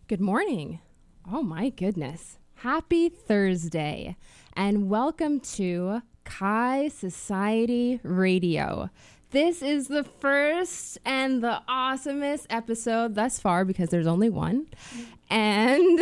Good morning. Oh my goodness. Happy Thursday and welcome to Kai Society Radio. This is the first and the awesomest episode thus far because there's only one. And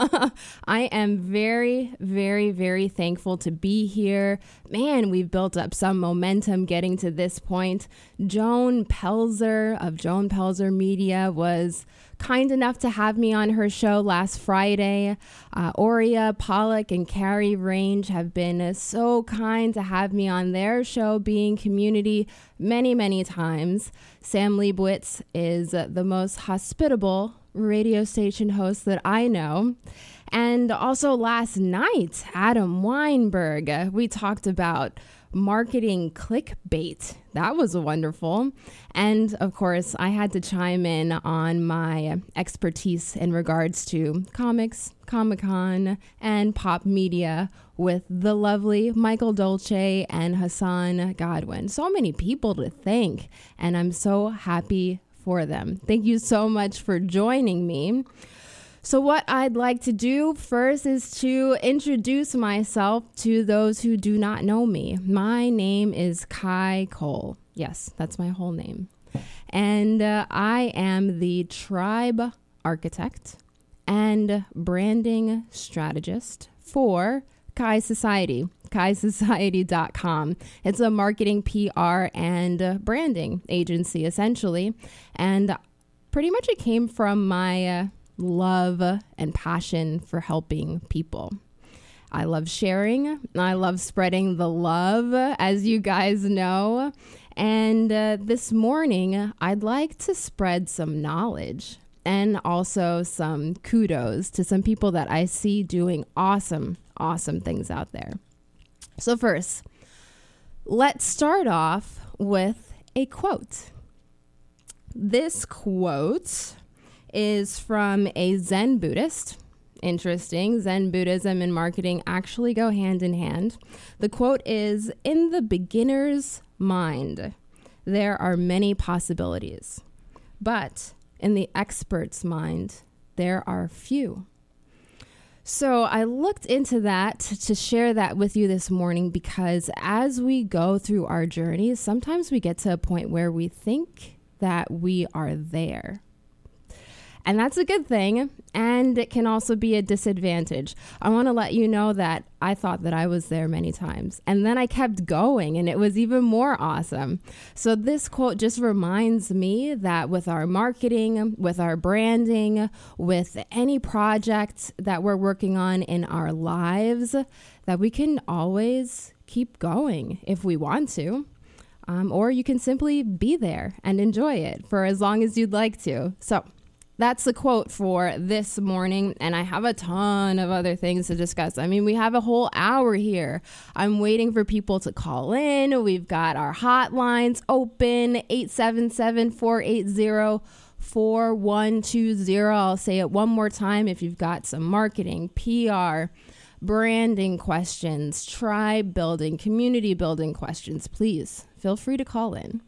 I am very, very, very thankful to be here. Man, we've built up some momentum getting to this point. Joan Pelzer of Joan Pelzer Media was kind enough to have me on her show last Friday. Aurea Pollock and Carrie Range have been so kind to have me on their show, Being Community, many, many times. Sam Leibowitz is the most hospitable radio station host that I know. And also last night, Adam Weinberg, we talked about marketing clickbait. That was wonderful. And of course, I had to chime in on my expertise in regards to comics, Comic-Con, and pop media with the lovely Michael Dolce and Hassan Godwin. So many people to thank, and I'm so happy for them. Thank you so much for joining me. So what I'd like to do first is to introduce myself to those who do not know me. My name is Kai Cole. Yes, that's my whole name. And I am the tribe architect and branding strategist for Kai Society, kaisociety.com. It's a marketing, PR, and branding agency, essentially. And pretty much it came from my love and passion for helping people. I love sharing. I love spreading the love, as you guys know. And this morning, I'd like to spread some knowledge and also some kudos to some people that I see doing awesome things out there. So first, let's start off with a quote. This quote is from a Zen Buddhist. Interesting. Zen Buddhism and marketing actually go hand in hand. The quote is, "In the beginner's mind, there are many possibilities, but in the expert's mind, there are few." So I looked into that to share that with you this morning because as we go through our journeys, sometimes we get to a point where we think that we are there. And that's a good thing, and it can also be a disadvantage. I want to let you know that I thought that I was there many times, and then I kept going, and it was even more awesome. So this quote just reminds me that with our marketing, with our branding, with any project that we're working on in our lives, that we can always keep going if we want to. Or you can simply be there and enjoy it for as long as you'd like to. So that's the quote for this morning, and I have a ton of other things to discuss. I mean, we have a whole hour here. I'm waiting for people to call in. We've got our hotlines open, 877-480-4120. I'll say it one more time. If you've got some marketing, PR, branding questions, tribe building, community building questions, please feel free to call in.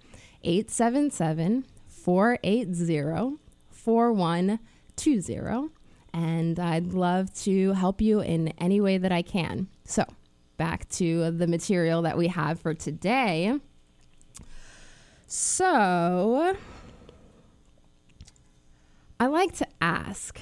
877-480-4120, and I'd love to help you in any way that I can. So back to the material that we have for today. So I like to ask,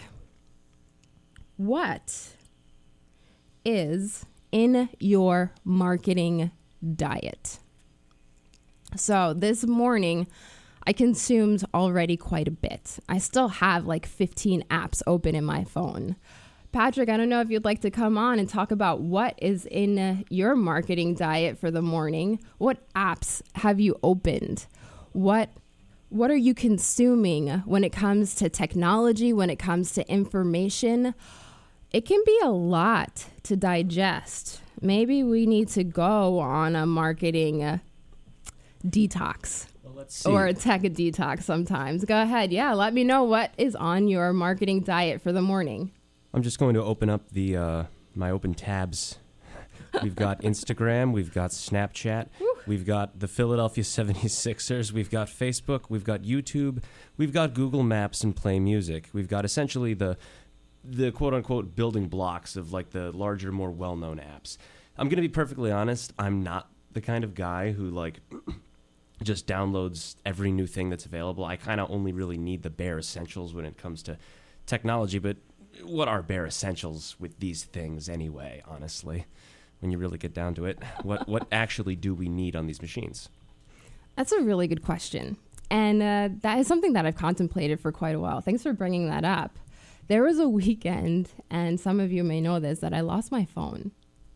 what is in your marketing diet? So this morning, I consumed already quite a bit. I still have like 15 apps open in my phone. Patrick, I don't know if you'd like to come on and talk about what is in your marketing diet for the morning. What apps have you opened? What are you consuming when it comes to technology, when it comes to information? It can be a lot to digest. Maybe we need to go on a marketing detox. Let's see. Or a tech detox sometimes. Go ahead. Yeah, let me know what is on your marketing diet for the morning. I'm just going to open up the my open tabs. We've got Instagram, we've got Snapchat, we've got the Philadelphia 76ers, we've got Facebook, we've got YouTube, we've got Google Maps and Play Music. We've got essentially the the quote-unquote building blocks of like the larger, more well-known apps. I'm going to be perfectly honest. I'm not the kind of guy who like just downloads every new thing that's available. I kind of only really need the bare essentials when it comes to technology. But what are bare essentials with these things anyway, honestly, when you really get down to it? What actually do we need on these machines? That's a really good question. And that is something that I've contemplated for quite a while. Thanks for bringing that up. There was a weekend, and some of you may know this, that I lost my phone.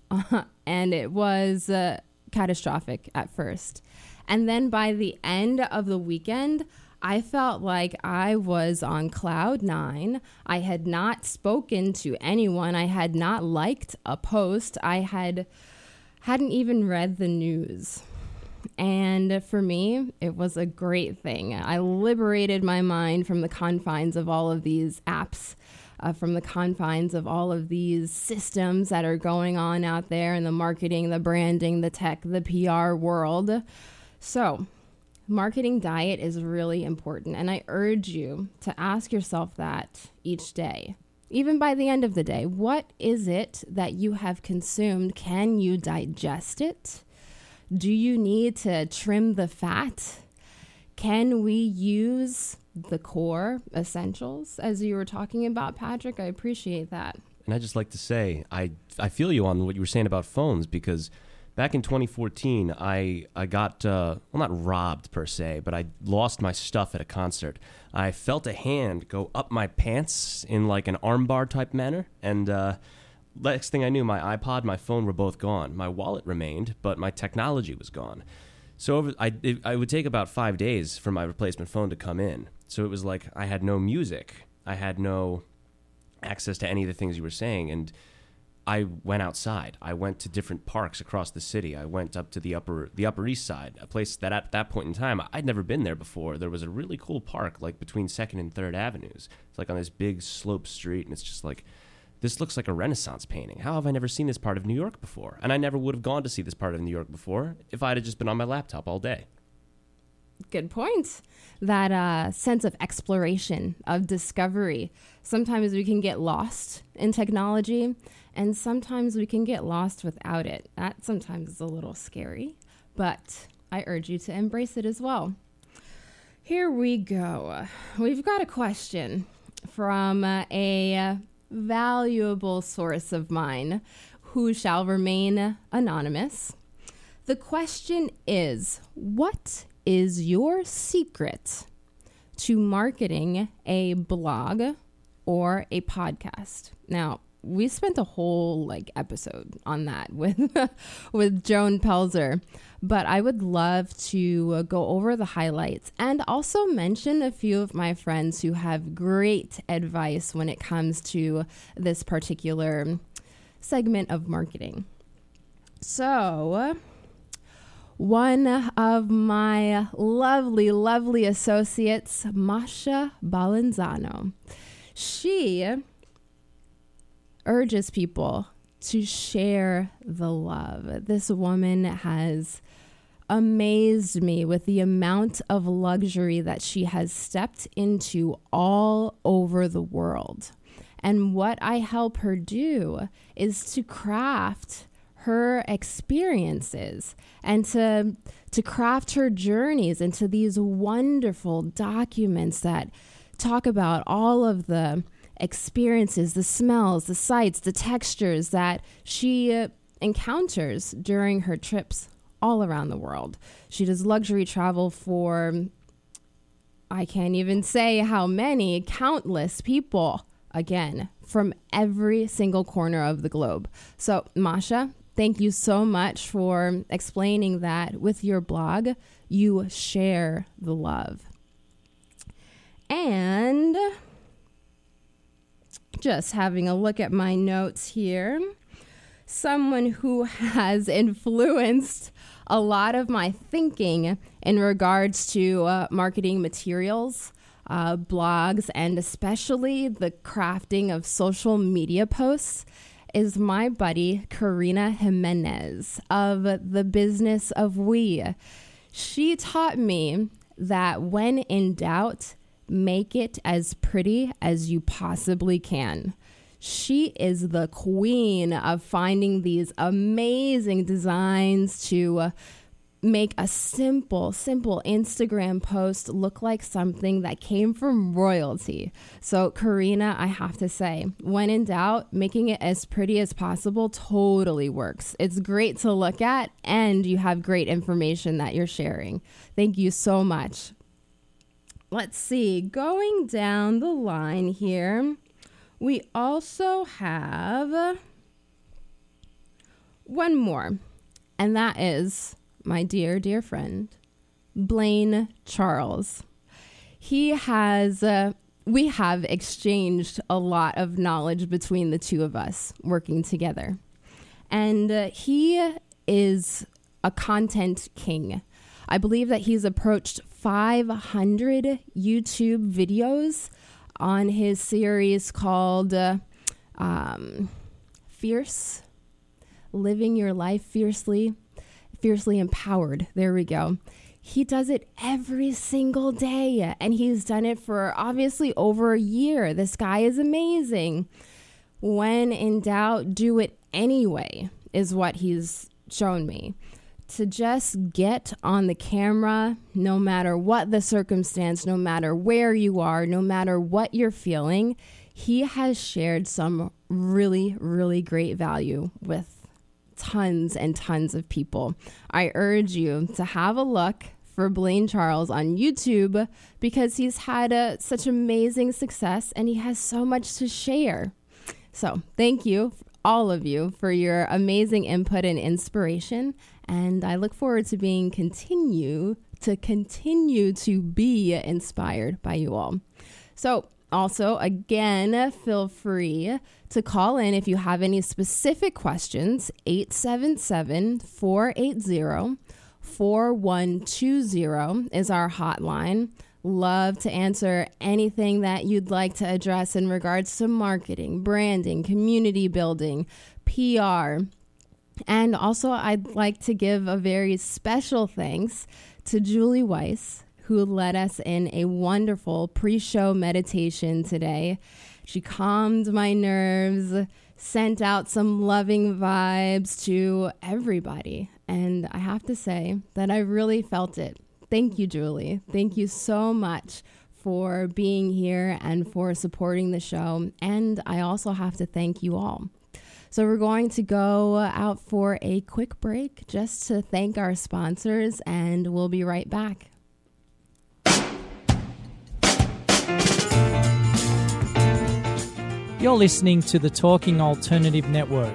And it was catastrophic at first. And then by the end of the weekend, I felt like I was on cloud nine. I had not spoken to anyone. I had not liked a post. I hadn't even read the news. And for me, it was a great thing. I liberated my mind from the confines of all of these apps, from the confines of all of these systems that are going on out there in the marketing, the branding, the tech, the PR world. So, marketing diet is really important. And I urge you to ask yourself that each day. Even by the end of the day, what is it that you have consumed? Can you digest it? Do you need to trim the fat? Can we use the core essentials, as you were talking about, Patrick? I appreciate that. And I just like to say, I feel you on what you were saying about phones, because back in 2014, I got, well, not robbed per se, but I lost my stuff at a concert. I felt a hand go up my pants in like an armbar type manner, and next thing I knew, my iPod, my phone were both gone. My wallet remained, but my technology was gone. So I would take about 5 days for my replacement phone to come in. So it was like I had no music. I had no access to any of the things you were saying. And I went outside. I went to different parks across the city. I went up to the Upper East Side, a place that at that point in time, I'd never been there before. There was a really cool park like between 2nd and 3rd Avenues. It's like on this big slope street, and it's just like, this looks like a Renaissance painting. How have I never seen this part of New York before? And I never would have gone to see this part of New York before if I had just been on my laptop all day. Good point. That sense of exploration, of discovery. Sometimes we can get lost in technology, and sometimes we can get lost without it. That sometimes is a little scary, but I urge you to embrace it as well. Here we go. We've got a question from a valuable source of mine who shall remain anonymous. The question is, what is your secret to marketing a blog or a podcast? Now, we spent a whole episode on that with Joan Pelzer, but I would love to go over the highlights and also mention a few of my friends who have great advice when it comes to this particular segment of marketing. So, one of my lovely, lovely associates, Masha Balanzano, she urges people to share the love. This woman has amazed me with the amount of luxury that she has stepped into all over the world. And what I help her do is to craft her experiences and to craft her journeys into these wonderful documents that talk about all of the experiences, the smells, the sights, the textures that she encounters during her trips all around the world. She does luxury travel for, I can't even say how many, countless people, again, from every single corner of the globe. So, Masha, thank you so much for explaining that with your blog, you share the love. And just having a look at my notes here, someone who has influenced a lot of my thinking in regards to marketing materials, blogs, and especially the crafting of social media posts is my buddy Karina Jimenez of The Business of We. She taught me that when in doubt, make it as pretty as you possibly can. She is the queen of finding these amazing designs to make a simple Instagram post look like something that came from royalty. So Karina, I have to say, when in doubt, making it as pretty as possible totally works. It's great to look at, and you have great information that you're sharing. Thank you so much. Let's see, going down the line here, we also have one more, and that is my dear friend, Blaine Charles. We have exchanged a lot of knowledge between the two of us working together. And he is a content king. I believe that he's approached 500 YouTube videos on his series called Fierce, Living Your Life Fiercely Empowered. There we go. He does it every single day, and he's done it for obviously over a year. This guy is amazing. When in doubt, do it anyway, is what he's shown me. To just get on the camera, no matter what the circumstance, no matter where you are, no matter what you're feeling, he has shared some really great value with tons and tons of people. I urge you to have a look for Blaine Charles on YouTube because he's had such amazing success and he has so much to share. So thank you, all of you, for your amazing input and inspiration. And I look forward to continue to be inspired by you all. So also, again, feel free to call in if you have any specific questions. 877-480-4120 is our hotline. Love to answer anything that you'd like to address in regards to marketing, branding, community building, PR. And also, I'd like to give a very special thanks to Julie Weiss, who led us in a wonderful pre-show meditation today. She calmed my nerves, sent out some loving vibes to everybody. And I have to say that I really felt it. Thank you, Julie. Thank you so much for being here and for supporting the show. And I also have to thank you all. So we're going to go out for a quick break just to thank our sponsors, and we'll be right back. You're listening to the Talking Alternative Network.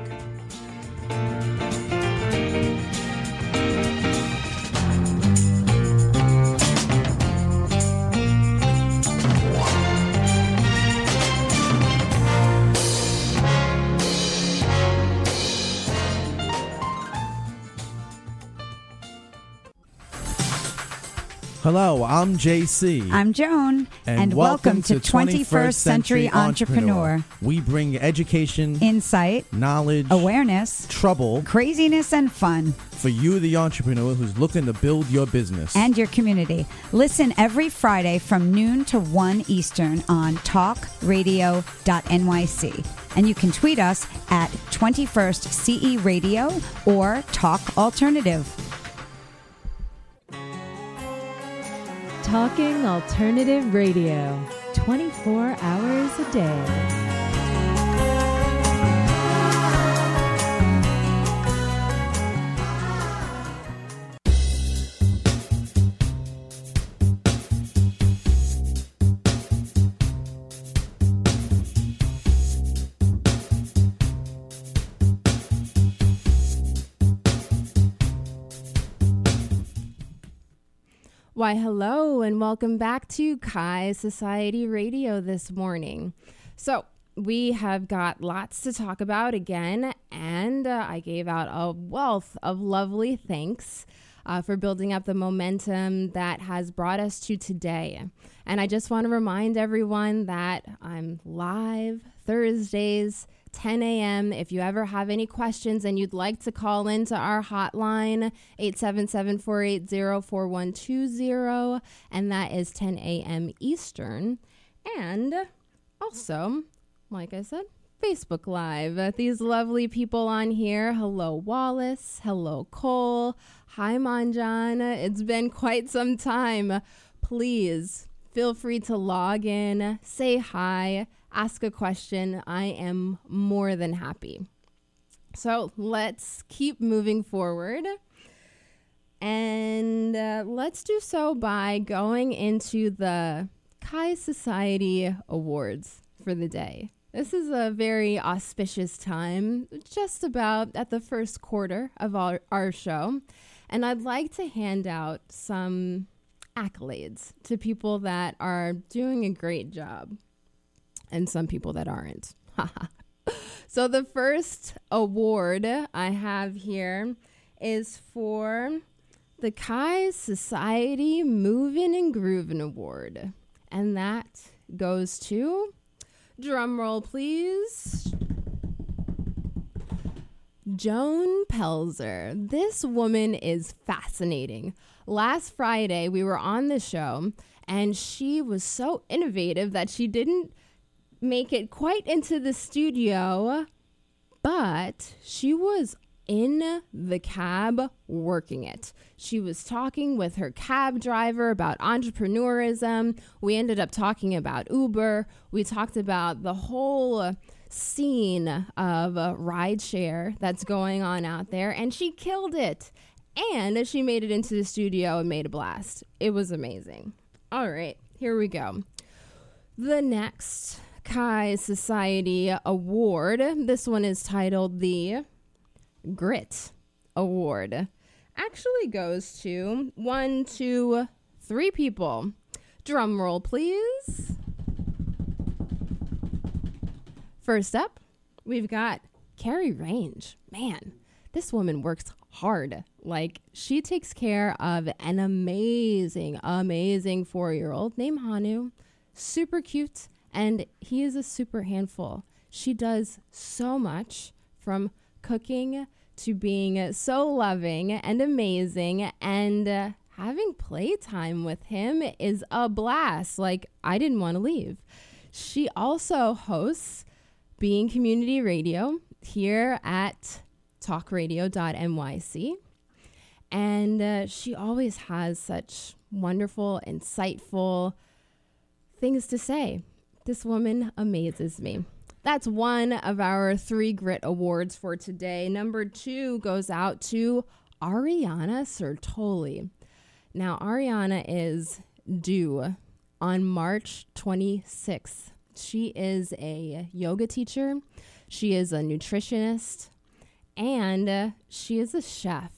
Hello, I'm JC. I'm Joan. And welcome to 21st Century Entrepreneur. We bring education, insight, knowledge, awareness, trouble, craziness, and fun for you, the entrepreneur who's looking to build your business and your community. Listen every Friday from noon to 1 Eastern on talkradio.nyc. And you can tweet us at 21st CE Radio or Talk Alternative. Talking Alternative Radio, 24 hours a day. Why, hello, and welcome back to Kai Society Radio this morning. So we have got lots to talk about again, and I gave out a wealth of lovely thanks for building up the momentum that has brought us to today. And I just want to remind everyone that I'm live Thursdays, 10 a.m. If you ever have any questions and you'd like to call into our hotline, 877-480-4120, and that is 10 a.m. Eastern. And also, like I said, Facebook Live. These lovely people on here. Hello, Wallace. Hello, Cole. Hi, Manjan. It's been quite some time. Please feel free to log in, say hi, ask a question. I am more than happy. So let's keep moving forward. And let's do so by going into the Kai Society Awards for the day. This is a very auspicious time, just about at the first quarter of our show. And I'd like to hand out some accolades to people that are doing a great job and some people that aren't. So the first award I have here is for the Kai Society Movin' and Groovin' Award. And that goes to, drum roll please, Joan Pelzer. This woman is fascinating. Last Friday, we were on the show, and she was so innovative that she didn't make it quite into the studio, but she was in the cab working it. She was talking with her cab driver about entrepreneurism. We ended up talking about Uber. We talked about the whole scene of rideshare that's going on out there, and she killed it. And she made it into the studio and made a blast. It was amazing. All right, here we go. The next Kai Society Award, this one is titled the Grit Award, actually goes to 1, 2, 3 people. Drum roll, please. First up, we've got Carrie Range. Man, this woman works hard. Like, she takes care of an amazing 4-year-old named Hanu. Super cute, and he is a super handful. She does so much, from cooking to being so loving and amazing, and having playtime with him is a blast. Like, I didn't want to leave. She also hosts Being Community Radio here at talkradio.nyc. And she always has such wonderful, insightful things to say. This woman amazes me. That's one of our 3 Grit Awards for today. Number 2 goes out to Ariana Sertoli. Now, Ariana is due on March 26th. She is a yoga teacher. She is a nutritionist. And she is a chef.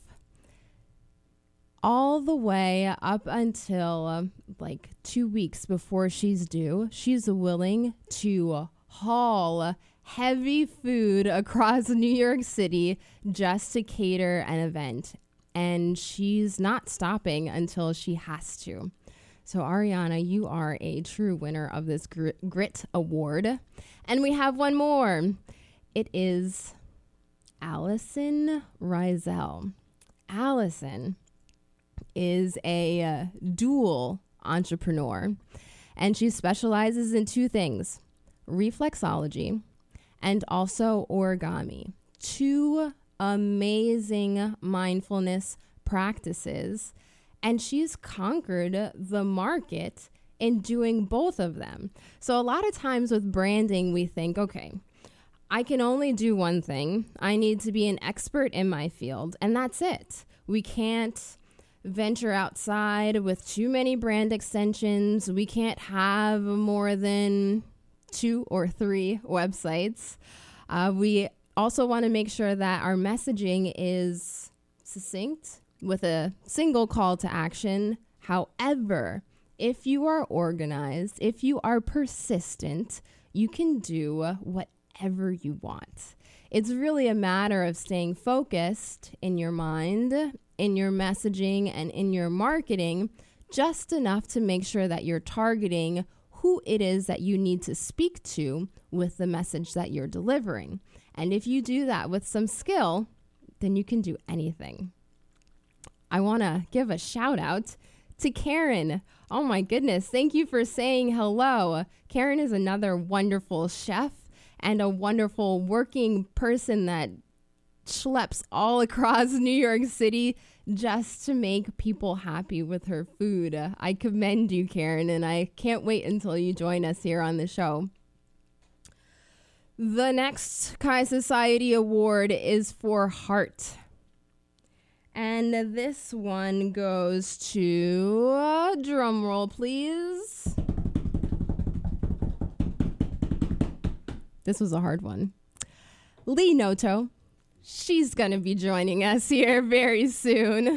All the way up until like 2 weeks before she's due, she's willing to haul heavy food across New York City just to cater an event. And she's not stopping until she has to. So Ariana, you are a true winner of this Grit Award. And we have one more. It is Allison Rizel. Allison is a dual entrepreneur, and she specializes in 2 things: reflexology and also origami. 2 amazing mindfulness practices, and she's conquered the market in doing both of them. So a lot of times with branding, we think, okay, I can only do one thing. I need to be an expert in my field, and that's it. We can't venture outside with too many brand extensions. We can't have more than 2 or 3 websites. We also want to make sure that our messaging is succinct with a single call to action. However, if you are organized, if you are persistent, you can do whatever you want. It's really a matter of staying focused in your mind, in your messaging, and in your marketing, just enough to make sure that you're targeting who it is that you need to speak to with the message that you're delivering. And if you do that with some skill, then you can do anything. I want to give a shout out to Karen. Oh my goodness. Thank you for saying hello. Karen is another wonderful chef and a wonderful working person that schleps all across New York City just to make people happy with her food. I commend you, Karen, and I can't wait until you join us here on the show. The next Kai Society Award is for heart. And this one goes to, drum roll please. This was a hard one. Lee Noto. She's going to be joining us here very soon.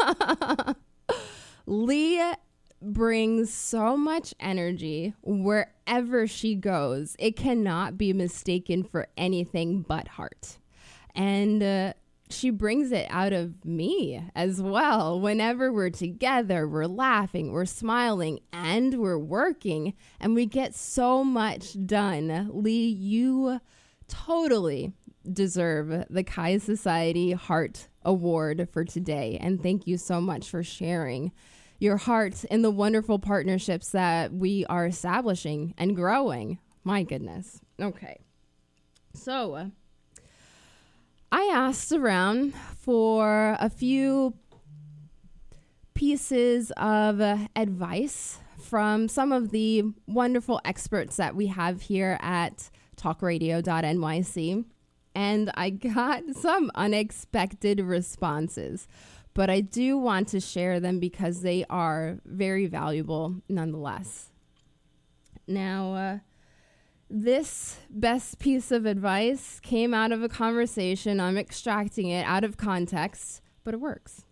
Lee brings so much energy wherever she goes. It cannot be mistaken for anything but heart. And she brings it out of me as well. Whenever we're together, we're laughing, we're smiling, and we're working, and we get so much done. Lee, you totally deserve the Kai Society Heart Award for today. And thank you so much for sharing your heart in the wonderful partnerships that we are establishing and growing. My goodness. Okay. So I asked around for a few pieces of advice from some of the wonderful experts that we have here at talkradio.nyc. And I got some unexpected responses, but I do want to share them because they are very valuable nonetheless. Now, this best piece of advice came out of a conversation. I'm extracting it out of context, but it works.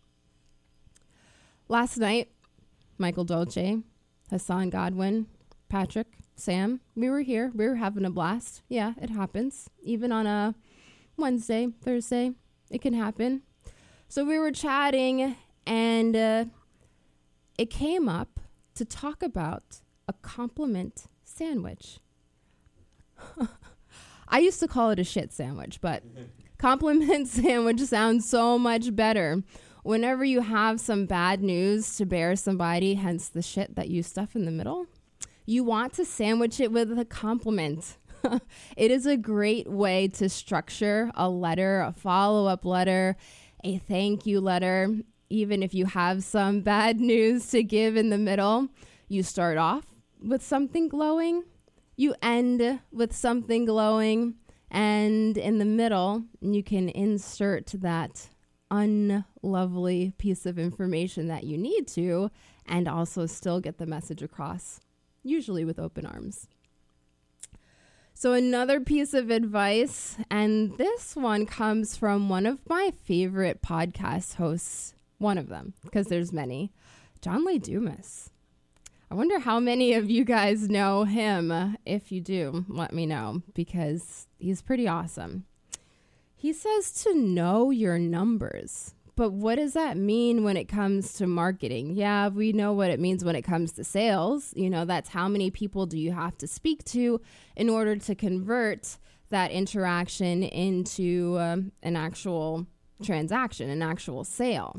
Last night, Michael Dolce, Hassan Godwin, Patrick, Sam, we were here. We were having a blast. Yeah, it happens. Even on a Wednesday, Thursday, it can happen. So we were chatting, and it came up to talk about a compliment sandwich. I used to call it a shit sandwich, but compliment sandwich sounds so much better. Whenever you have some bad news to bear somebody, hence the shit that you stuff in the middle, you want to sandwich it with a compliment. It is a great way to structure a letter, a follow-up letter, a thank you letter. Even if you have some bad news to give in the middle, you start off with something glowing, you end with something glowing, and in the middle, you can insert that unlovely piece of information that you need to, and also still get the message across, usually with open arms. So another piece of advice, and this one comes from one of my favorite podcast hosts, one of them, because there's many, John Lee Dumas. I wonder how many of you guys know him. If you do, let me know, because he's pretty awesome. He says to know your numbers. But what does that mean when it comes to marketing? Yeah, we know what it means when it comes to sales. You know, that's how many people do you have to speak to in order to convert that interaction into an actual transaction, an actual sale.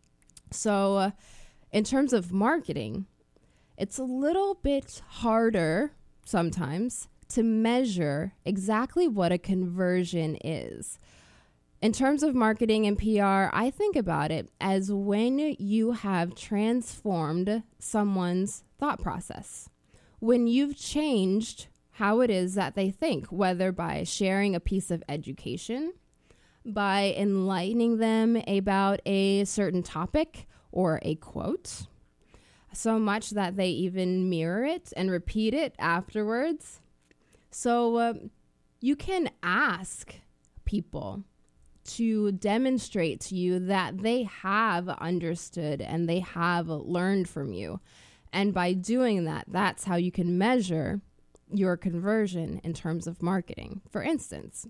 So in terms of marketing, it's a little bit harder sometimes to measure exactly what a conversion is. In terms of marketing and PR, I think about it as when you have transformed someone's thought process. When you've changed how it is that they think, whether by sharing a piece of education, by enlightening them about a certain topic or a quote, so much that they even mirror it and repeat it afterwards. So you can ask people to demonstrate to you that they have understood and they have learned from you. And by doing that, that's how you can measure your conversion in terms of marketing. For instance,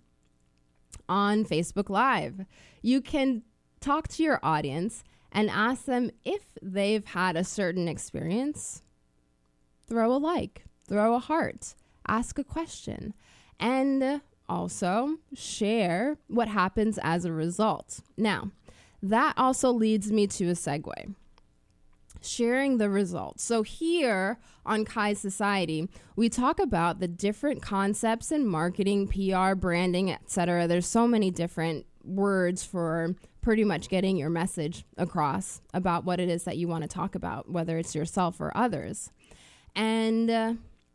on Facebook Live, you can talk to your audience and ask them if they've had a certain experience throw a like, throw a heart, ask a question, and also share what happens as a result. Now, that also leads me to a segue. Sharing the results. So here on Kai Society, we talk about the different concepts in marketing, PR, branding, etc. There's so many different words for pretty much getting your message across about what it is that you want to talk about, whether it's yourself or others. And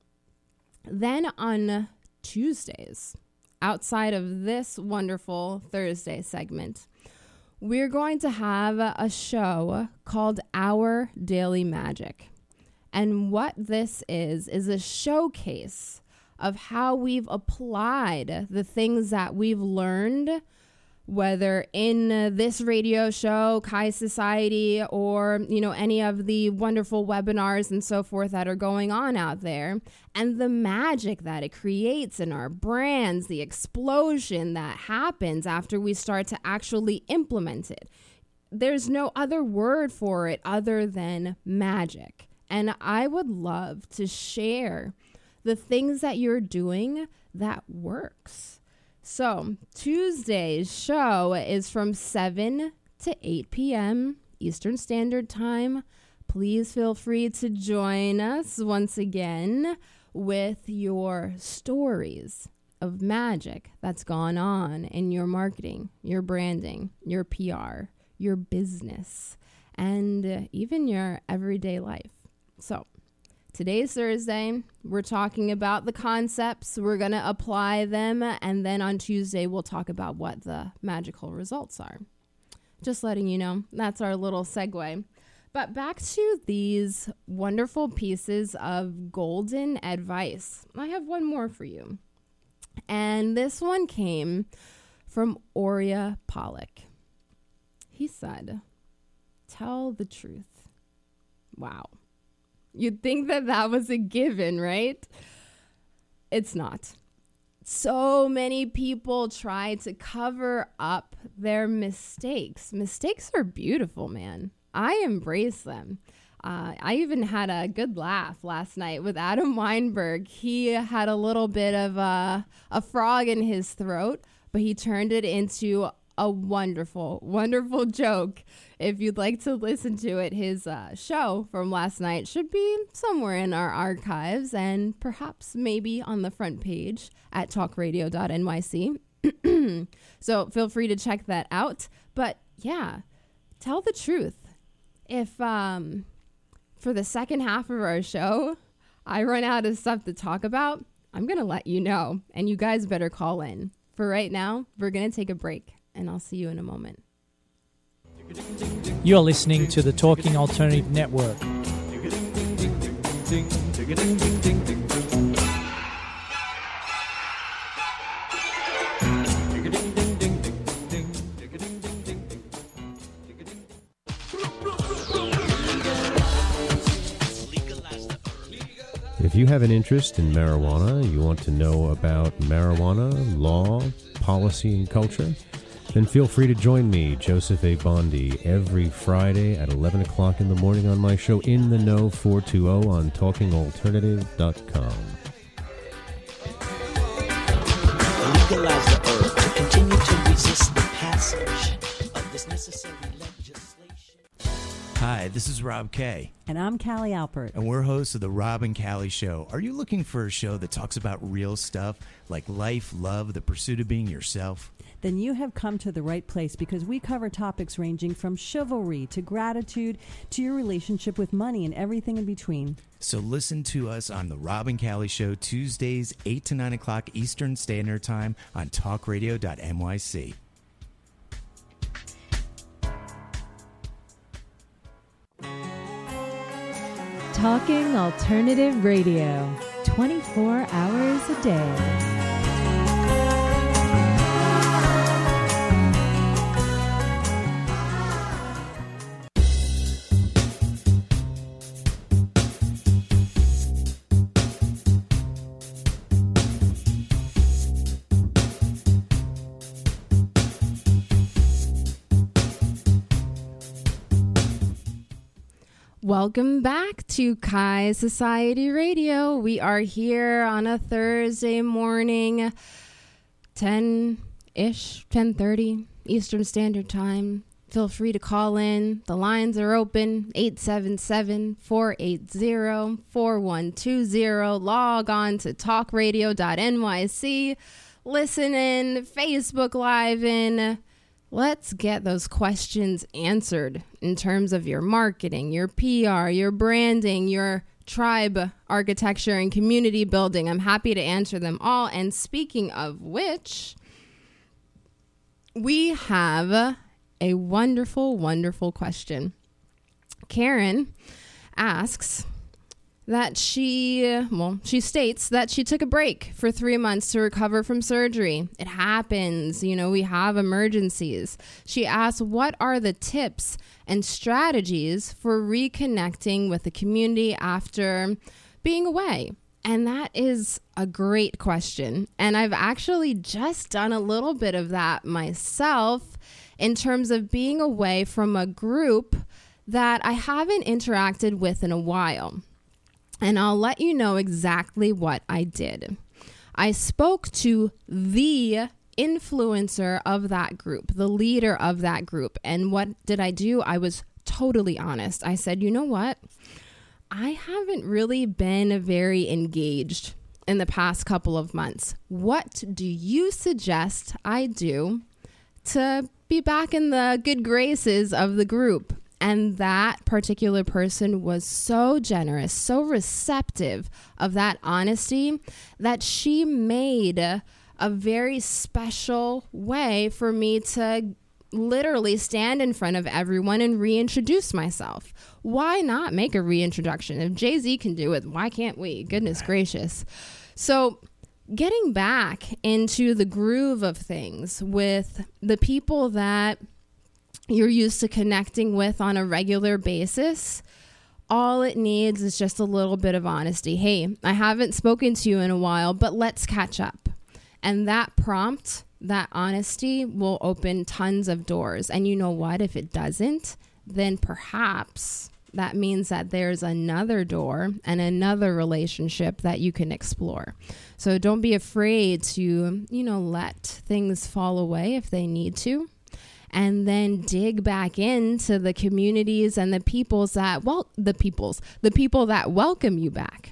then on Tuesdays, outside of this wonderful Thursday segment, we're going to have a show called Our Daily Magic. And what this is a showcase of how we've applied the things that we've learned, whether in this radio show, Kai Society, or, any of the wonderful webinars and so forth that are going on out there, and the magic that it creates in our brands, the explosion that happens after we start to actually implement it. There's no other word for it other than magic. And I would love to share the things that you're doing that works. So Tuesday's show is from 7 to 8 p.m. Eastern Standard Time. Please feel free to join us once again with your stories of magic that's gone on in your marketing, your branding, your PR, your business, and even your everyday life. So today's Thursday. We're talking about the concepts. We're going to apply them. And then on Tuesday, we'll talk about what the magical results are. Just letting you know, that's our little segue. But back to these wonderful pieces of golden advice. I have one more for you. And this one came from Aurea Pollock. He said, "Tell the truth." Wow. You'd think that was a given, right? It's not. So many people try to cover up their mistakes. Mistakes are beautiful, man. I embrace them. I even had a good laugh last night with Adam Weinberg. He had a little bit of a frog in his throat, but he turned it into a wonderful, wonderful joke. If you'd like to listen to it, his show from last night should be somewhere in our archives and perhaps maybe on the front page at talkradio.nyc. So feel free to check that out. But yeah, tell the truth. If for the second half of our show, I run out of stuff to talk about, I'm going to let you know. And you guys better call in. For right now, we're going to take a break. And I'll see you in a moment. You're listening to the Talking Alternative Network. If you have an interest in marijuana, you want to know about marijuana, law, policy, and culture, then feel free to join me, Joseph A. Bondi, every Friday at 11 o'clock in the morning on my show In the Know 420 on TalkingAlternative.com. Legalize the herb to continue to resist the passage of this necessary legislation. Hi, this is Rob Kay. And I'm Callie Alpert. And we're hosts of The Rob and Callie Show. Are you looking for a show that talks about real stuff like life, love, the pursuit of being yourself? Then you have come to the right place, because we cover topics ranging from chivalry to gratitude to your relationship with money and everything in between. So listen to us on The Rob and Callie Show, Tuesdays, 8 to 9 o'clock Eastern Standard Time on talkradio.nyc. Talking Alternative Radio, 24 hours a day. Welcome back to Kai Society Radio. We are here on a Thursday morning, 10-ish, 10:30 Eastern Standard Time. Feel free to call in. The lines are open, 877-480-4120. Log on to talkradio.nyc. Listen in, Facebook Live in. Let's get those questions answered in terms of your marketing, your PR, your branding, your tribe architecture and community building. I'm happy to answer them all. And speaking of which, we have a wonderful, wonderful question. Karen asks that she states that she took a break for 3 months to recover from surgery. It happens. We have emergencies. She asks, what are the tips and strategies for reconnecting with the community after being away? And that is a great question. And I've actually just done a little bit of that myself in terms of being away from a group that I haven't interacted with in a while. And I'll let you know exactly what I did. I spoke to the influencer of that group, the leader of that group. And what did I do? I was totally honest. I said, you know what? I haven't really been very engaged in the past couple of months. What do you suggest I do to be back in the good graces of the group? And that particular person was so generous, so receptive of that honesty that she made a very special way for me to literally stand in front of everyone and reintroduce myself. Why not make a reintroduction? If Jay-Z can do it, why can't we? Goodness gracious. So getting back into the groove of things with the people that you're used to connecting with on a regular basis, all it needs is just a little bit of honesty. Hey, I haven't spoken to you in a while, but let's catch up. And that prompt, that honesty will open tons of doors. And you know what? If it doesn't, then perhaps that means that there's another door and another relationship that you can explore. So don't be afraid to, let things fall away if they need to. And then dig back into the communities and the people that welcome you back.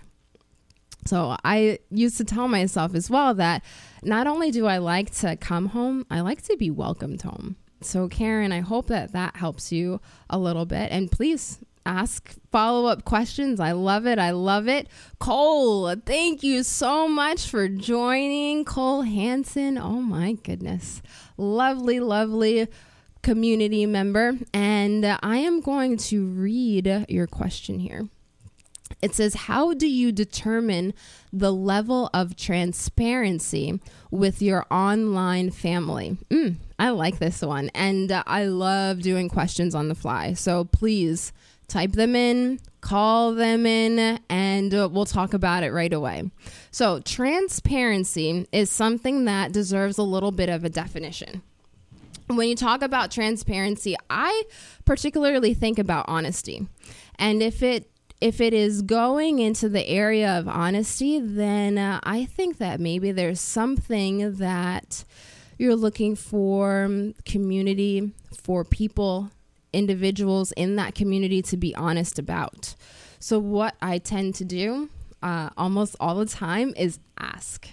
So I used to tell myself as well that not only do I like to come home, I like to be welcomed home. So Karen, I hope that helps you a little bit. And please ask follow-up questions. I love it. I love it. Cole, thank you so much for joining. Cole Hansen. Oh my goodness. Lovely, lovely community member. And I am going to read your question here. It says, how do you determine the level of transparency with your online family? I like this one. And I love doing questions on the fly. So please type them in, call them in, and we'll talk about it right away. So transparency is something that deserves a little bit of a definition. When you talk about transparency, I particularly think about honesty. And if it is going into the area of honesty, then I think that maybe there's something that you're looking for community, for people, individuals in that community to be honest about. So what I tend to do almost all the time is ask.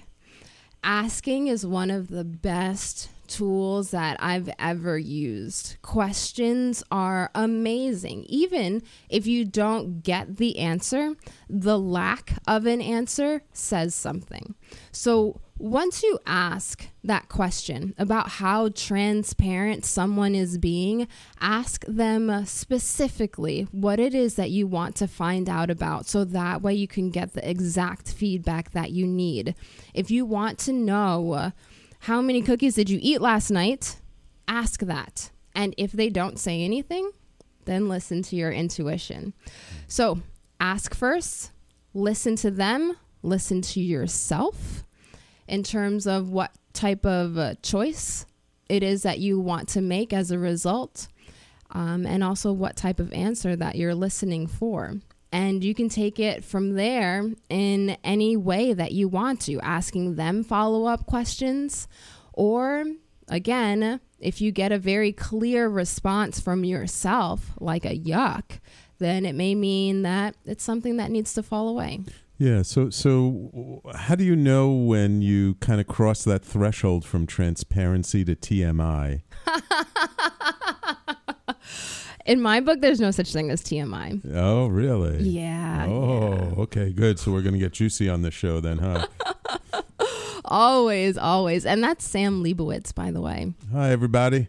Asking is one of the best tools that I've ever used. Questions are amazing. Even if you don't get the answer, the lack of an answer says something. So once you ask that question about how transparent someone is being, ask them specifically what it is that you want to find out about, so that way you can get the exact feedback that you need. If you want to know how many cookies did you eat last night, ask that. And if they don't say anything, then listen to your intuition. So ask first, listen to them, listen to yourself in terms of what type of choice it is that you want to make as a result. and also what type of answer that you're listening for. And you can take it from there in any way that you want to, asking them follow-up questions. Or, again, if you get a very clear response from yourself, like a yuck, then it may mean that it's something that needs to fall away. Yeah, so how do you know when you kind of cross that threshold from transparency to TMI? In my book, there's no such thing as TMI. Oh, really? Yeah. Oh, okay, good. So we're going to get juicy on this show then, huh? Always, always. And that's Sam Leibowitz, by the way. Hi, everybody.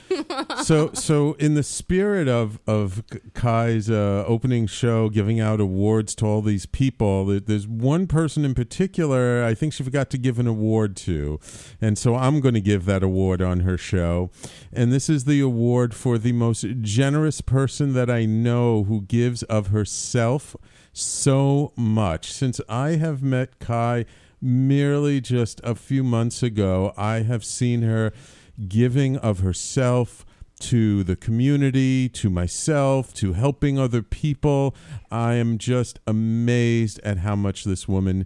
So in the spirit of Kai's opening show, giving out awards to all these people, there's one person in particular I think she forgot to give an award to. And so I'm going to give that award on her show. And this is the award for the most generous person that I know who gives of herself so much. Since I have met Kai merely just a few months ago, I have seen her giving of herself to the community, to myself, to helping other people. I am just amazed at how much this woman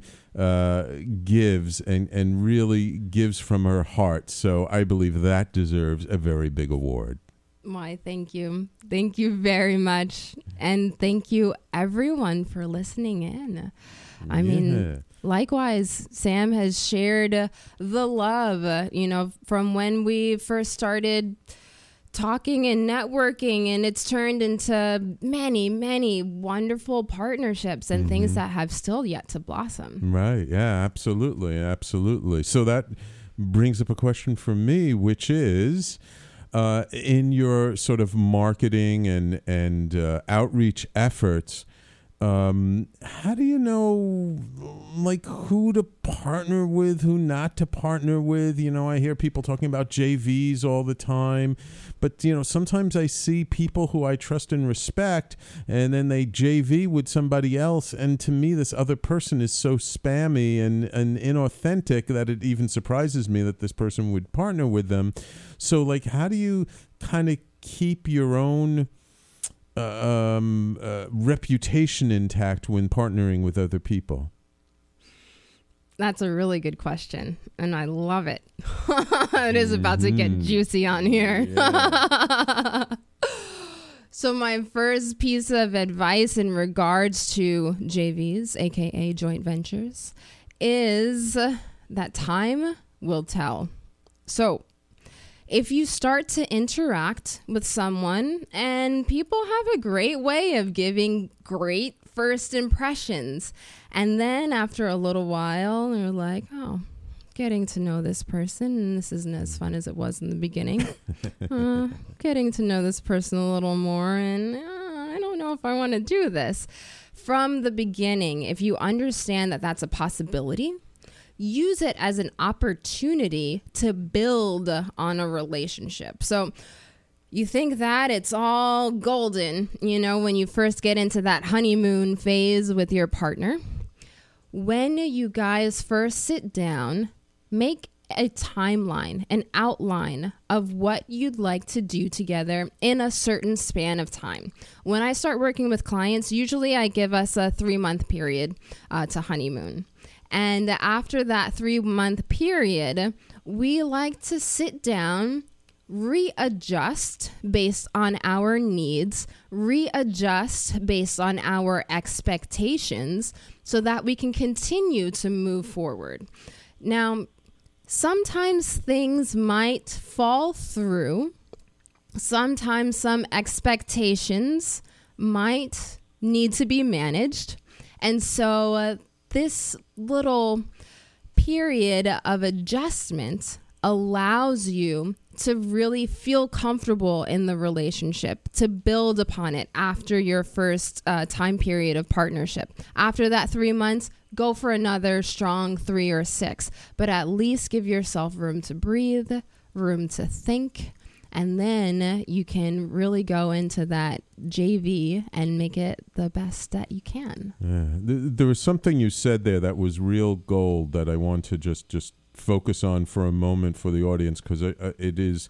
gives and really gives from her heart. So I believe that deserves a very big award. Why, thank you. Thank you very much. And thank you, everyone, for listening in. I mean, likewise, Sam has shared the love, from when we first started talking and networking, and it's turned into many, many wonderful partnerships and things that have still yet to blossom. Right. Yeah, absolutely. Absolutely. So that brings up a question for me, which is, in your sort of marketing and outreach efforts, how do you know, like, who to partner with, who not to partner with? I hear people talking about JVs all the time, but, sometimes I see people who I trust and respect, and then they JV with somebody else, and to me, this other person is so spammy and inauthentic that it even surprises me that this person would partner with them. So, like, how do you kind of keep your own reputation intact when partnering with other people? That's a really good question, and I love it. It is about to get juicy on here. Yeah. So my first piece of advice in regards to JVs, aka joint ventures, is that time will tell. So if you start to interact with someone, and people have a great way of giving great first impressions, and then after a little while, they're like, oh, getting to know this person, and this isn't as fun as it was in the beginning. Getting to know this person a little more, and I don't know if I want to do this. From the beginning, if you understand that that's a possibility, use it as an opportunity to build on a relationship. So you think that it's all golden, when you first get into that honeymoon phase with your partner. When you guys first sit down, make a timeline, an outline of what you'd like to do together in a certain span of time. When I start working with clients, usually I give us a 3-month period to honeymoon. And after that 3-month period, we like to sit down, readjust based on our needs, readjust based on our expectations so that we can continue to move forward. Now, sometimes things might fall through. Sometimes some expectations might need to be managed. And so this little period of adjustment allows you to really feel comfortable in the relationship, to build upon it after your first time period of partnership. After that 3 months, go for another strong 3 or 6, but at least give yourself room to breathe, room to think, and then you can really go into that JV and make it the best that you can. Yeah. There was something you said there that was real gold that I want to just focus on for a moment for the audience, because it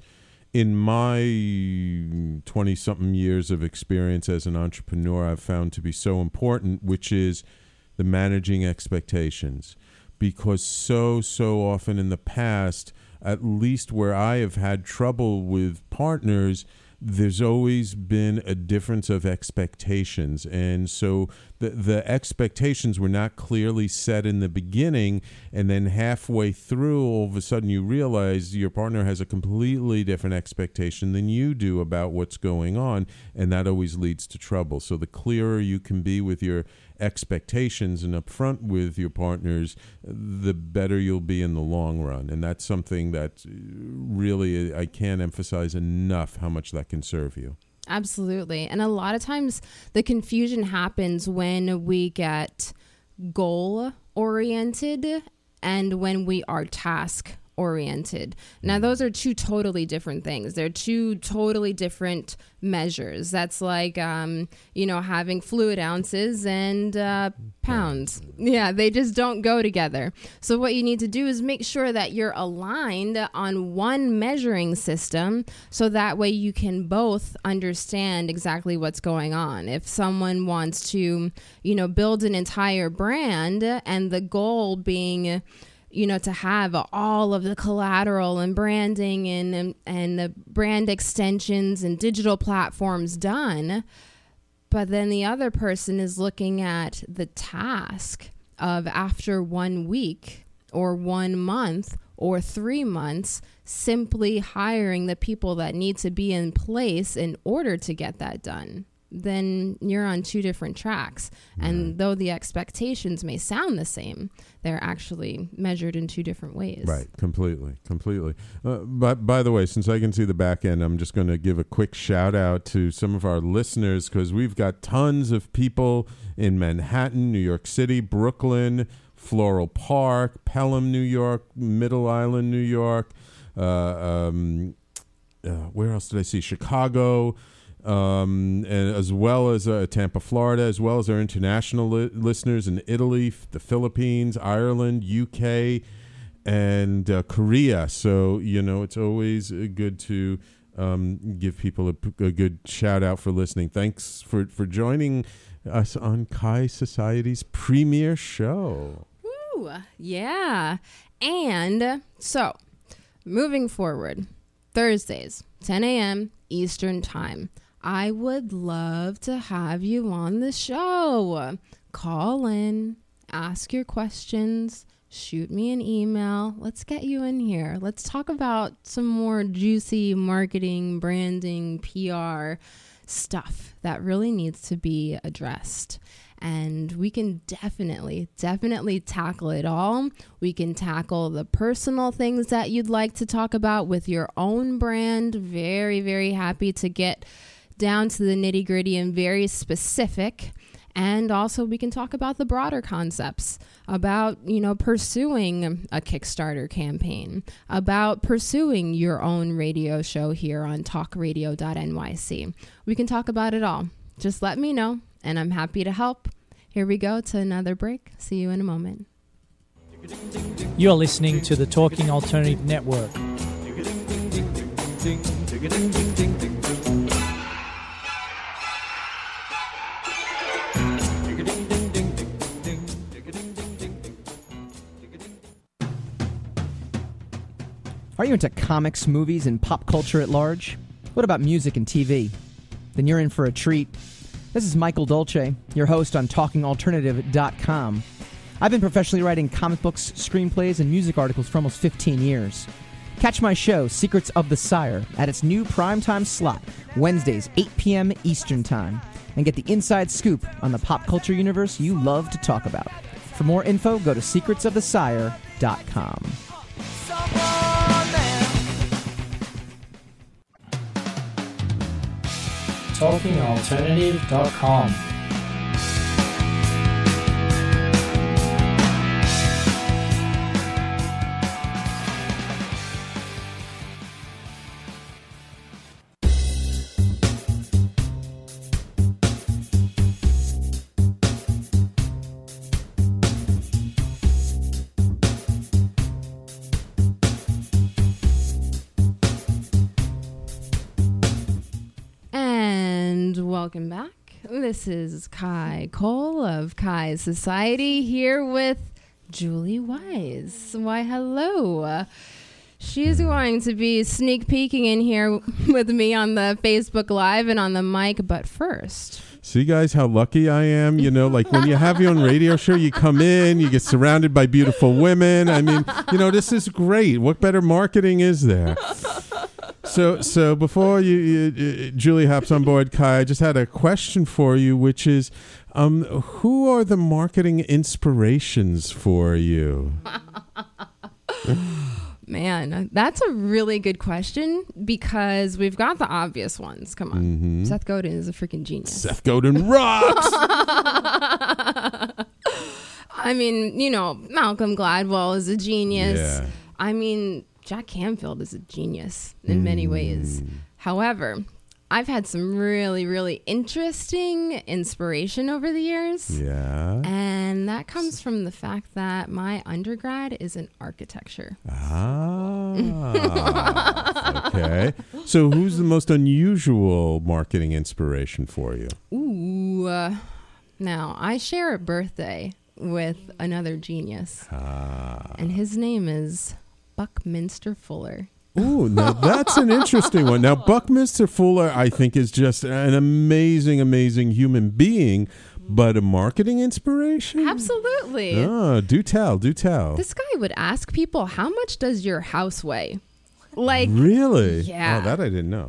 in my 20-something years of experience as an entrepreneur, I've found to be so important, which is the managing expectations. Because so often in the past, at least where I have had trouble with partners, there's always been a difference of expectations. And so the expectations were not clearly set in the beginning, and then halfway through, all of a sudden you realize your partner has a completely different expectation than you do about what's going on, and that always leads to trouble. So the clearer you can be with your expectations and upfront with your partners, the better you'll be in the long run. And that's something that really I can't emphasize enough how much that can serve you. Absolutely. And a lot of times the confusion happens when we get goal oriented and when we are task oriented. Now, those are two totally different things. They're two totally different measures. That's like, having fluid ounces and pounds. Yeah, they just don't go together. So what you need to do is make sure that you're aligned on one measuring system, so that way you can both understand exactly what's going on. If someone wants to, build an entire brand, and the goal being to have all of the collateral and branding and the brand extensions and digital platforms done, but then the other person is looking at the task of, after 1 week or 1 month or 3 months, simply hiring the people that need to be in place in order to get that done, then you're on two different tracks. And though the expectations may sound the same, they're actually measured in two different ways. Right, completely. But by the way, since I can see the back end, I'm just going to give a quick shout out to some of our listeners, because we've got tons of people in Manhattan, New York City, Brooklyn, Floral Park, Pelham, New York, Middle Island, New York. Where else did I see? Chicago. And as well as Tampa, Florida, as well as our international listeners in Italy, the Philippines, Ireland, UK, and Korea. So, it's always good to give people a good shout out for listening. Thanks for joining us on Kai Society's premiere show. Woo, yeah. And so, moving forward, Thursdays, 10 a.m. Eastern Time. I would love to have you on the show. Call in, ask your questions, shoot me an email. Let's get you in here. Let's talk about some more juicy marketing, branding, PR stuff that really needs to be addressed. And we can definitely tackle it all. We can tackle the personal things that you'd like to talk about with your own brand. Very, very happy to get down to the nitty-gritty and very specific. And also we can talk about the broader concepts about, pursuing a Kickstarter campaign, about pursuing your own radio show here on talkradio.nyc. We can talk about it all. Just let me know, and I'm happy to help. Here we go to another break. See you in a moment. You're listening to the Talking Alternative Network. Are you into comics, movies, and pop culture at large? What about music and TV? Then you're in for a treat. This is Michael Dolce, your host on TalkingAlternative.com. I've been professionally writing comic books, screenplays, and music articles for almost 15 years. Catch my show, Secrets of the Sire, at its new primetime slot, Wednesdays, 8 p.m. Eastern Time, and get the inside scoop on the pop culture universe you love to talk about. For more info, go to secretsofthesire.com. TalkingAlternative.com. welcome back. This is Kai Cole of Kai Society here with Julie Wise. Why, hello. She's going to be sneak peeking in here with me on the Facebook Live and on the mic, but first. See, guys, how lucky I am. You know, like when you have your own radio show, you come in, you get surrounded by beautiful women. I mean, you know, this is great. What better marketing is there? So before Julie hops on board, Kai, I just had a question for you, which is, who are the marketing inspirations for you? Man, that's a really good question because we've got the obvious ones. Come on. Mm-hmm. Seth Godin is a freaking genius. Seth Godin rocks! I mean, you know, Malcolm Gladwell is a genius. Yeah. I mean, Jack Canfield is a genius in many ways. However, I've had some really, really interesting inspiration over the years. Yeah. And that comes from the fact that my undergrad is in architecture. Okay. So who's the most unusual marketing inspiration for you? Ooh. Now, I share a birthday with another genius. And his name is Buckminster Fuller. Ooh, now that's an interesting one. Now, Buckminster Fuller, I think, is just an amazing, amazing human being, but a marketing inspiration? Absolutely. Oh, do tell. This guy would ask people, how much does your house weigh? Like, really? Yeah. Oh, that I didn't know.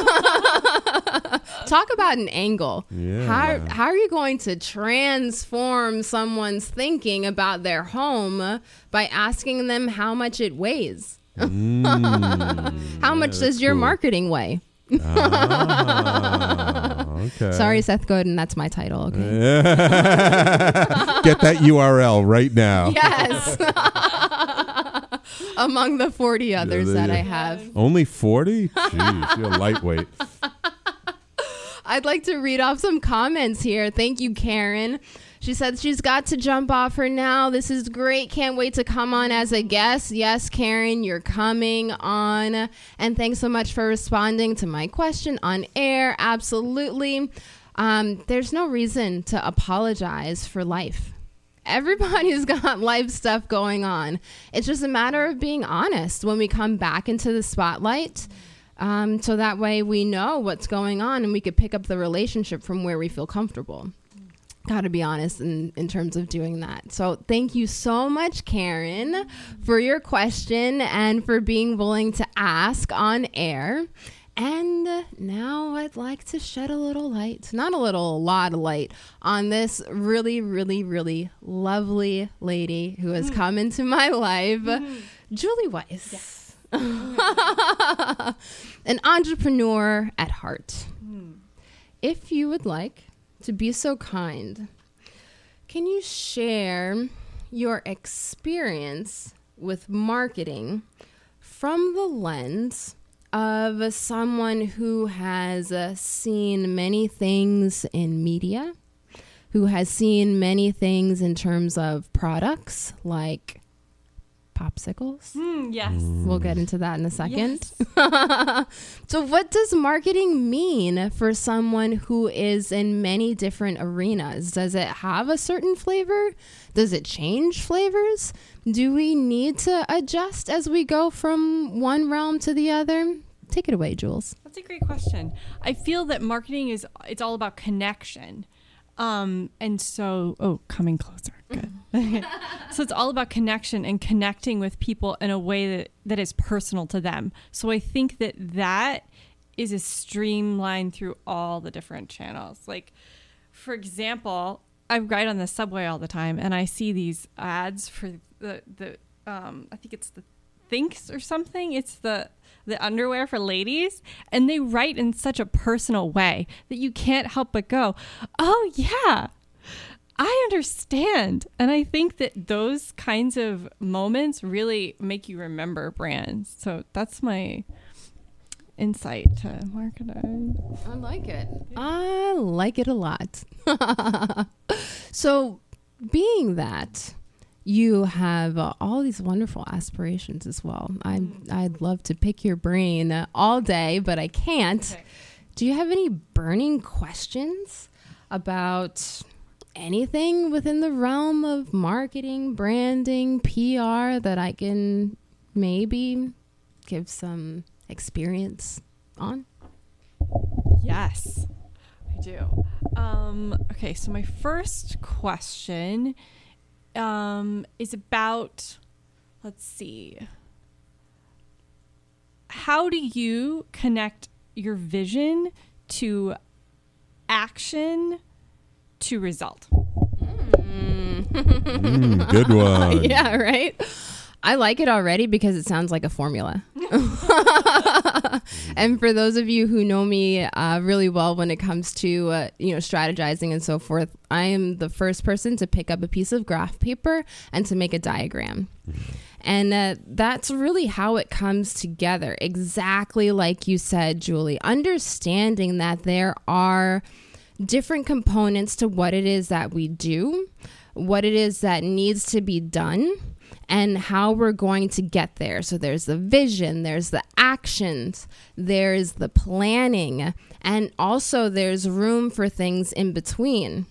Talk about an angle. Yeah. How are you going to transform someone's thinking about their home by asking them how much it weighs? How much does your marketing weigh? Okay. Sorry, Seth Godin, that's my title. Okay. Get that URL right now. Yes. Among the 40 others that I have. Only 40? Jeez, you're lightweight. I'd like to read off some comments here. Thank you, Karen. She said she's got to jump off for now. This is great. Can't wait to come on as a guest. Yes, Karen, you're coming on. And thanks so much for responding to my question on air. Absolutely. There's no reason to apologize for life. Everybody's got life stuff going on. It's just a matter of being honest when we come back into the spotlight. So that way we know what's going on and we could pick up the relationship from where we feel comfortable. Got to be honest in terms of doing that. So thank you so much, Karen, for your question and for being willing to ask on air. And now I'd like to shed a little light, not a little, a lot of light, on this really, really, really lovely lady who has come into my life, Julie Wise. Yes. An entrepreneur at heart. If you would like to be so kind, can you share your experience with marketing from the lens of someone who has seen many things in media, who has seen many things in terms of products like popsicles? Yes. We'll get into that in a second. Yes. So what does marketing mean for someone who is in many different arenas? Does it have a certain flavor? Does it change flavors? Do we need to adjust as we go from one realm to the other? Take it away, Jules. That's a great question. I feel that marketing it's all about connection. And so, coming closer. Good. So it's all about connection and connecting with people in a way that is personal to them. So I think that is a streamline through all the different channels. Like, for example, I ride on the subway all the time and I see these ads for the I think it's the Thinx or something. It's the underwear for ladies, and they write in such a personal way that you can't help but go, oh yeah, I understand. And I think that those kinds of moments really make you remember brands. So that's my insight to marketing. I like it. I like it a lot. So being that you have all these wonderful aspirations as well. I'd love to pick your brain all day, but I can't. Okay. do you have any burning questions about anything within the realm of marketing, branding, PR that I can maybe give some experience on? Yes, I do. Okay, so my first question is about, let's see, how do you connect your vision to action to result? Good one. Yeah, right? I like it already because it sounds like a formula. And for those of you who know me really well when it comes to strategizing and so forth, I am the first person to pick up a piece of graph paper and to make a diagram. And that's really how it comes together. Exactly like you said, Julie, understanding that there are different components to what it is that we do, what it is that needs to be done, and how we're going to get there. So there's the vision, there's the actions, there's the planning, and also there's room for things in between.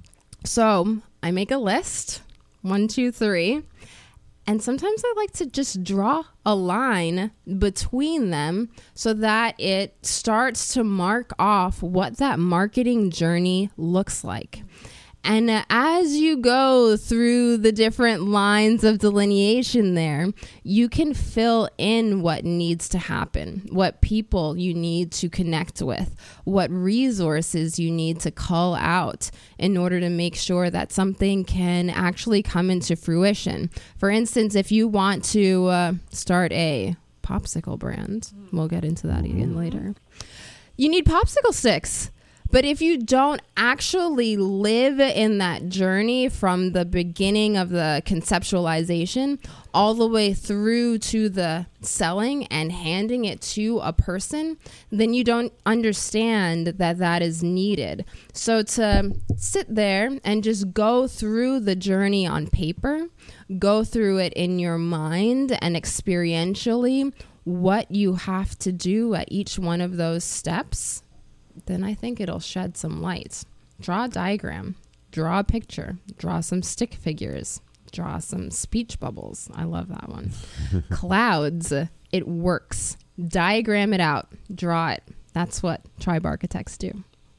So I make a list, 1, 2, 3, and sometimes I like to just draw a line between them so that it starts to mark off what that marketing journey looks like. And as you go through the different lines of delineation there, you can fill in what needs to happen, what people you need to connect with, what resources you need to call out in order to make sure that something can actually come into fruition. For instance, if you want to start a popsicle brand, we'll get into that again later, you need popsicle sticks. But if you don't actually live in that journey from the beginning of the conceptualization all the way through to the selling and handing it to a person, then you don't understand that that is needed. So to sit there and just go through the journey on paper, go through it in your mind and experientially what you have to do at each one of those steps, then I think it'll shed some light. Draw a diagram, draw a picture, draw some stick figures, draw some speech bubbles. I love that one. Clouds, it works. Diagram it out, draw it. That's what tribe architects do.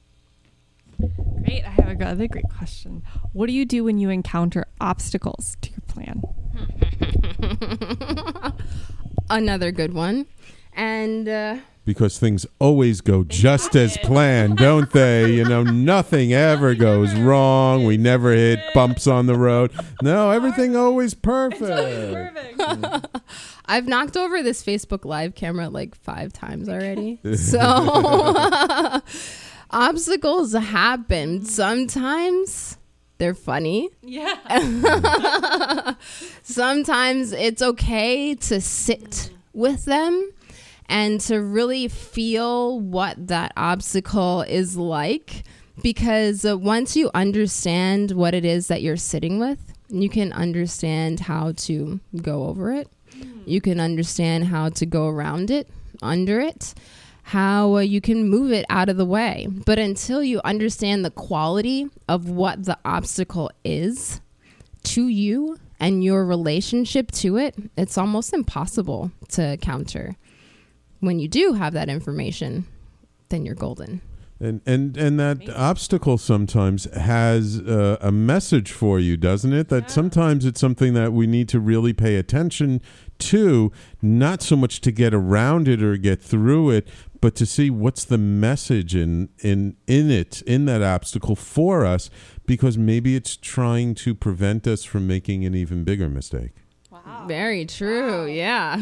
Great. I have another great question. What do you do when you encounter obstacles to your plan? Another good one. And because things always go just as planned, don't they? You know, nothing ever goes wrong. We never hit bumps on the road. No, everything always perfect. I've knocked over this Facebook Live camera like 5 times already. So obstacles happen. Sometimes they're funny. Yeah. Sometimes it's okay to sit with them and to really feel what that obstacle is like, because once you understand what it is that you're sitting with, you can understand how to go over it. You can understand how to go around it, under it, how you can move it out of the way. But until you understand the quality of what the obstacle is to you and your relationship to it, it's almost impossible to counter. When you do have that information, then you're golden. And that obstacle sometimes has a message for you, doesn't it? That sometimes it's something that we need to really pay attention to, not so much to get around it or get through it, but to see what's the message in that obstacle for us, because maybe it's trying to prevent us from making an even bigger mistake. Wow. Very true. Wow. Yeah.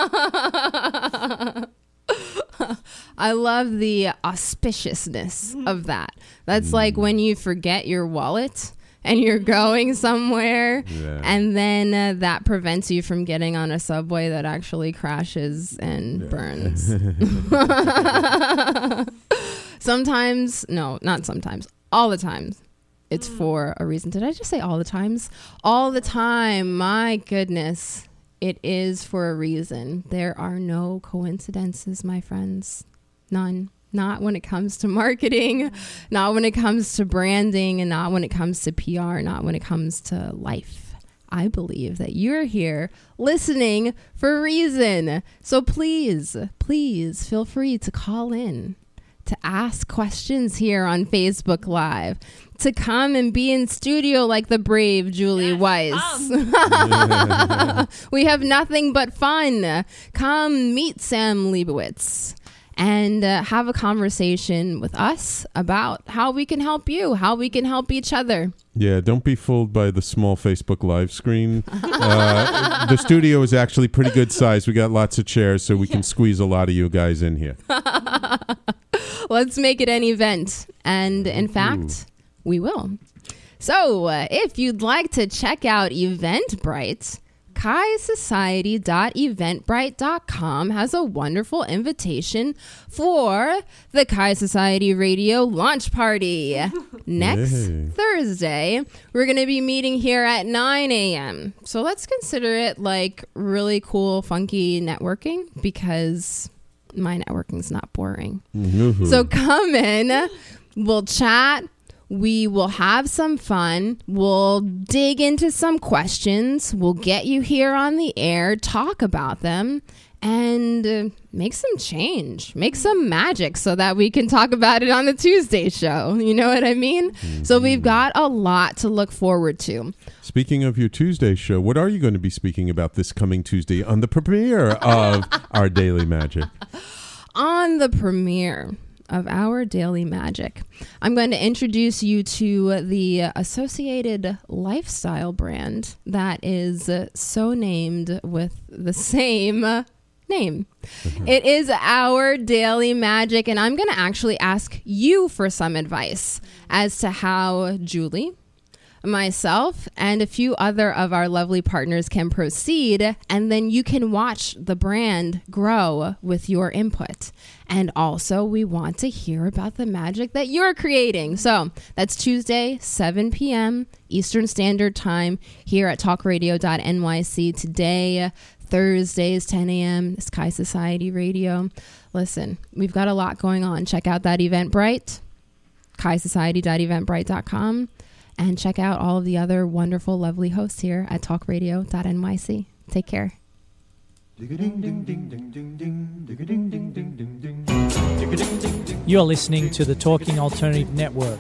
I love the auspiciousness of that. That's like when you forget your wallet and you're going somewhere, and then that prevents you from getting on a subway that actually crashes and burns. Sometimes, no, not sometimes, all the time. It's for a reason. Did I just say all the times? All the time. My goodness. It is for a reason. There are no coincidences, my friends. None. not when it comes to marketing, not when it comes to branding, and not when it comes to PR, not when it comes to life. I believe that you're here listening for a reason. So please, please feel free to call in, to ask questions here on Facebook Live, to come and be in studio like the brave Julie Weiss. We have nothing but fun. Come meet Sam Leibowitz and have a conversation with us about how we can help you, how we can help each other. Yeah, don't be fooled by the small Facebook Live screen. The studio is actually pretty good size. We got lots of chairs, so we can squeeze a lot of you guys in here. Let's make it an event. And in fact, we will. So if you'd like to check out Eventbrite, KaiSociety.eventbrite.com has a wonderful invitation for the Kai Society Radio launch party. Next Thursday, we're going to be meeting here at 9 a.m. So let's consider it like really cool, funky networking, because my networking's not boring. So come in, we'll chat. We will have some fun. We'll dig into some questions. We'll get you here on the air, talk about them, and make some change, make some magic so that we can talk about it on the Tuesday show. You know what I mean? So we've got a lot to look forward to. Speaking of your Tuesday show, what are you going to be speaking about this coming Tuesday on the premiere of Our Daily Magic? On the premiere of Our Daily Magic, I'm going to introduce you to the associated lifestyle brand that is so named with the same name. It is Our Daily Magic, and I'm going to actually ask you for some advice as to how Julie, myself, and a few other of our lovely partners can proceed, and then you can watch the brand grow with your input. And also, we want to hear about the magic that you're creating. So that's Tuesday, 7 p.m. Eastern Standard Time here at talkradio.nyc. Today, Thursdays, 10 a.m. It's Kai Society Radio. Listen, we've got a lot going on. Check out that Eventbrite, kaisociety.eventbrite.com. And check out all of the other wonderful, lovely hosts here at talkradio.nyc. Take care. You're listening to the Talking Alternative Network.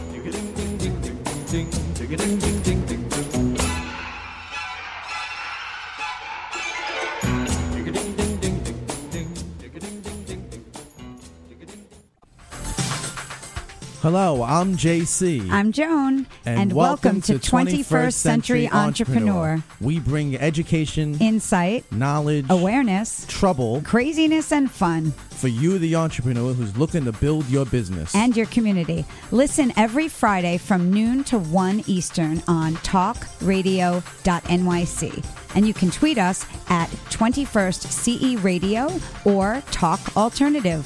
Hello, I'm JC. I'm Joan. And welcome to 21st Century Entrepreneur. We bring education, insight, knowledge, awareness, trouble, craziness, and fun for you, the entrepreneur who's looking to build your business and your community. Listen every Friday from noon to 1 Eastern on talkradio.nyc. And you can tweet us at 21st CE Radio or Talk Alternative.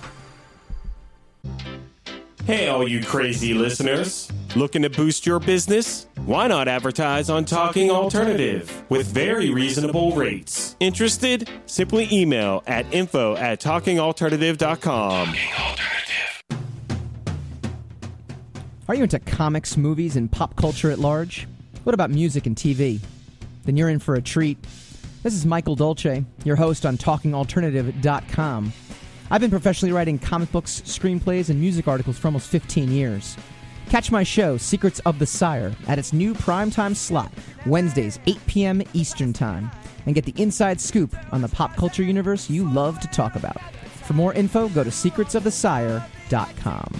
Hey, all you crazy listeners. Looking to boost your business? Why not advertise on Talking Alternative with very reasonable rates? Interested? Simply email at info@talkingalternative.com. Are you into comics, movies, and pop culture at large? What about music and TV? Then you're in for a treat. This is Michael Dolce, your host on talkingalternative.com. I've been professionally writing comic books, screenplays, and music articles for almost 15 years. Catch my show, Secrets of the Sire, at its new primetime slot, Wednesdays, 8 p.m. Eastern Time, and get the inside scoop on the pop culture universe you love to talk about. For more info, go to secretsofthesire.com.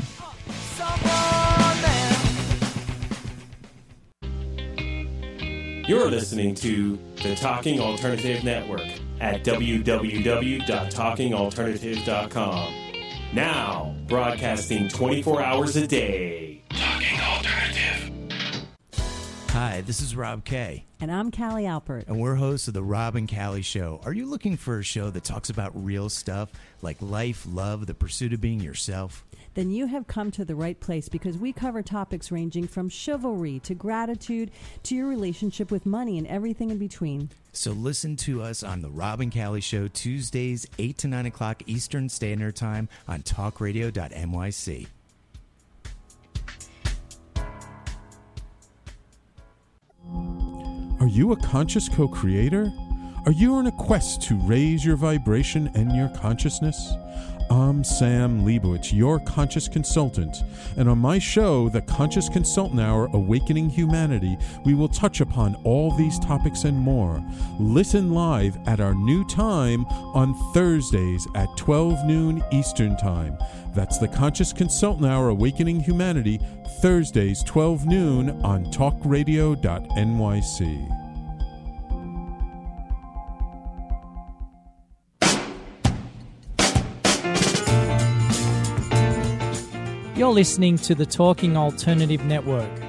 You're listening to the Talking Alternative Network at www.talkingalternative.com. Now, broadcasting 24 hours a day. Talking Alternative. Hi, this is Rob Kay. And I'm Callie Alpert. And we're hosts of The Rob and Callie Show. Are you looking for a show that talks about real stuff like life, love, the pursuit of being yourself? then you have come to the right place because we cover topics ranging from chivalry to gratitude to your relationship with money and everything in between. So listen to us on The Rob and Callie Show, Tuesdays, 8 to 9 o'clock Eastern Standard Time on talkradio.nyc. Are you a conscious co-creator? Are you on a quest to raise your vibration and your consciousness? I'm Sam Leibowitz, your conscious consultant, and on my show, The Conscious Consultant Hour, Awakening Humanity, we will touch upon all these topics and more. Listen live at our new time on Thursdays at 12 noon Eastern Time. That's The Conscious Consultant Hour, Awakening Humanity, Thursdays, 12 noon on talkradio.nyc. You're listening to the Talking Alternative Network.